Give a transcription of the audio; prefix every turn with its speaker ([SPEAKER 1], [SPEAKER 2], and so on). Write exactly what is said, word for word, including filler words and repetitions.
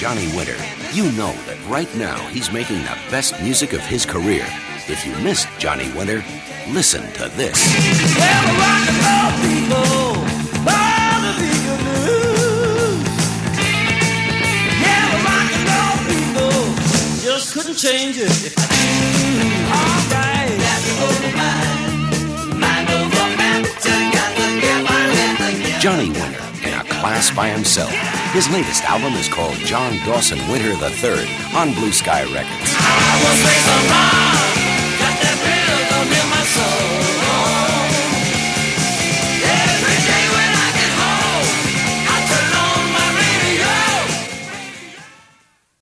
[SPEAKER 1] Johnny Winter, you know that right now he's making the best music of his career. If you missed Johnny Winter, listen to this.
[SPEAKER 2] Well, the rock and roll people, all the people blues. Yeah, the rock and roll people just couldn't change it if I do. All right, that's the whole mind, mind over matter, together.
[SPEAKER 1] Johnny Winter, in a class by himself. His latest album is called John Dawson Winter the Third on Blue Sky Records.
[SPEAKER 2] I was raised around.